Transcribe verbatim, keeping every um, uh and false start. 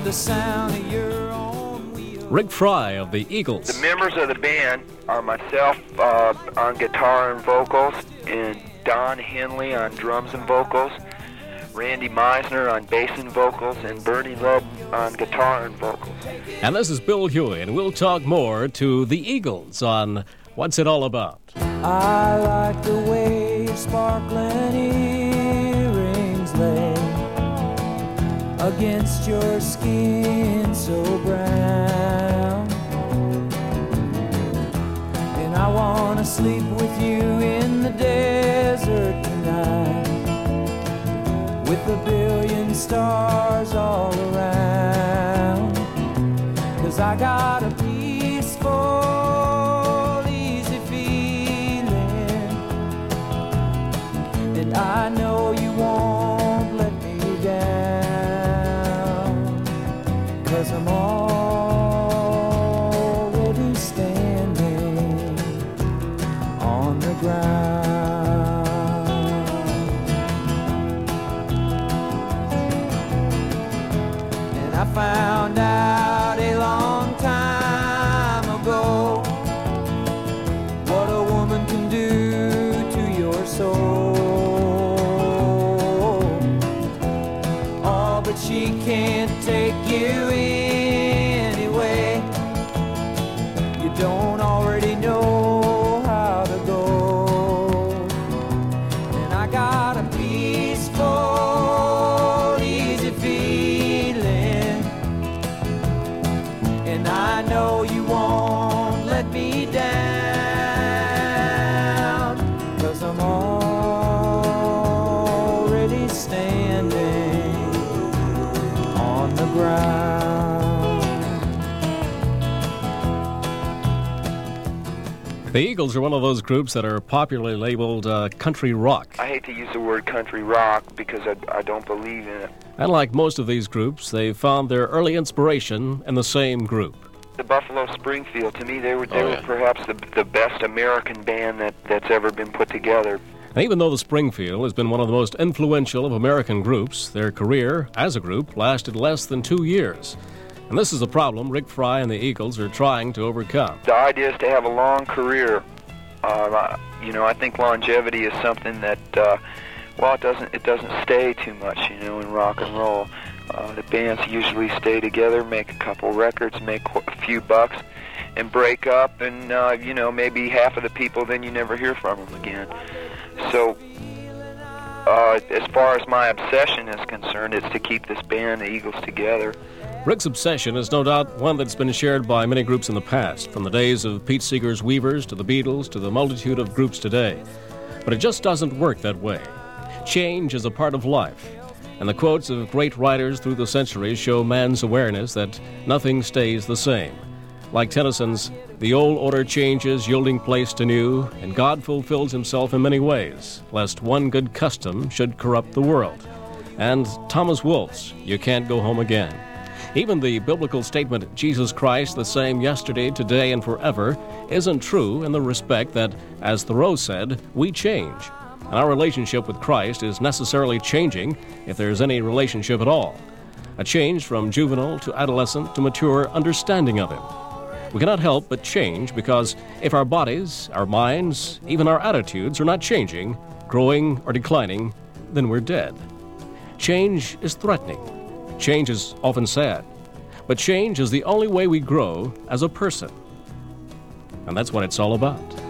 the sound of your own wheel. Rick Fry of the Eagles. The members of the band are myself uh, on guitar and vocals, and Don Henley on drums and vocals, Randy Meisner on bass and vocals, and Bernie Loeb on guitar and vocals. And this is Bill Huey, and we'll talk more to the Eagles on What's It All About. I like the way your sparkling earrings lay against your skin so brown, and I want to sleep with you in the desert tonight, with a billion stars all around, 'cause I got a peaceful, easy feeling, and I know you won't let me down, 'cause I'm already standing on the ground. I found out a long time ago what a woman can do to your soul. Oh, but she can't take you anyway. You don't already know how to go. And I got a peaceful, easy feeling, and I know you won't let me down, 'cause I'm already standing on the ground. The Eagles are one of those groups that are popularly labeled uh, country rock. I hate to use the word country rock because I, I don't believe in it. And like most of these groups, they found their early inspiration in the same group. The Buffalo Springfield, to me, they were they Oh, were yeah. perhaps the the best American band that, that's ever been put together. And even though the Springfield has been one of the most influential of American groups, their career as a group lasted less than two years. And this is a problem Rick Fry and the Eagles are trying to overcome. The idea is to have a long career. Uh, you know, I think longevity is something that, uh, well, it doesn't it doesn't stay too much, you know, in rock and roll. Uh, the bands usually stay together, make a couple records, make a few bucks, and break up, and, uh, you know, maybe half of the people, then you never hear from them again. So, uh, as far as my obsession is concerned, it's to keep this band, the Eagles, together. Rick's obsession is no doubt one that's been shared by many groups in the past, from the days of Pete Seeger's Weavers to the Beatles to the multitude of groups today. But it just doesn't work that way. Change is a part of life, and the quotes of great writers through the centuries show man's awareness that nothing stays the same. Like Tennyson's, "The old order changes, yielding place to new, and God fulfills himself in many ways, lest one good custom should corrupt the world." And Thomas Wolfe's, "You can't go home again." Even the biblical statement, "Jesus Christ, the same yesterday, today, and forever," isn't true in the respect that, as Thoreau said, we change. And our relationship with Christ is necessarily changing, if there's any relationship at all. A change from juvenile to adolescent to mature understanding of him. We cannot help but change because if our bodies, our minds, even our attitudes are not changing, growing, or declining, then we're dead. Change is threatening. Change is often sad. But change is the only way we grow as a person. And that's what it's all about.